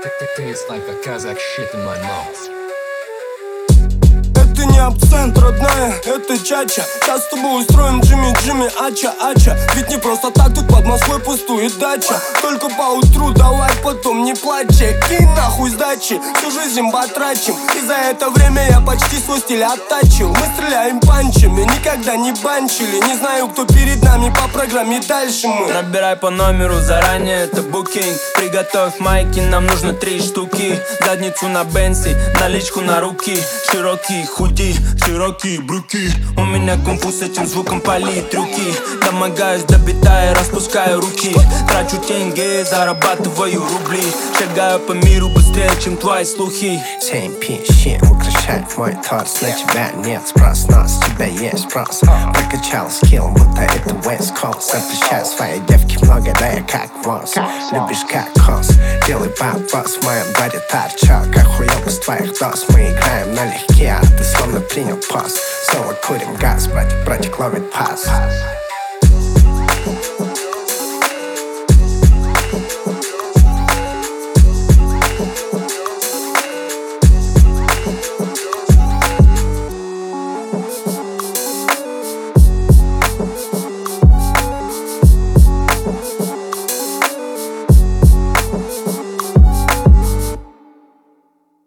Tastes like a Kazakh shit in my mouth. Это не абсент, родная, это чача. Сейчас с тобой устроим Джимми, ача. Ведь не просто так тут под Москвой пустует дача. Только по утру давай потом не плачь. Кинь нахуй сдачи, всю жизнь потрачим. И за это время я почти свой стиль оттачил. Мы стреляем панчами, никогда не банчили. Не знаю, кто перед нами по программе, дальше мы. Набирай по номеру заранее, это букинг. Приготовь майки, нам нужно 3 штуки. Задницу на Бенси, наличку на руки. Широкий худи, широкие брюки. У меня кунг-фу с этим звуком пали трюки. Домогаюсь до бита и распускаю руки. Трачу деньги, зарабатываю рубли. Шагаю по миру быстрее, чем твои слухи. 7 пищи украшает мой торс. На тебя нет спрос, но с тебя есть спрос. Прокачал скилл, будто это West Coast. Запрещаю своей девке много, да я как босс. Любишь как хос, делай бабос. В моем баре торчок, охуел без твоих доз. Мы играем налегке, а ты словно принял пост. Снова курим газ, братик ловит пас.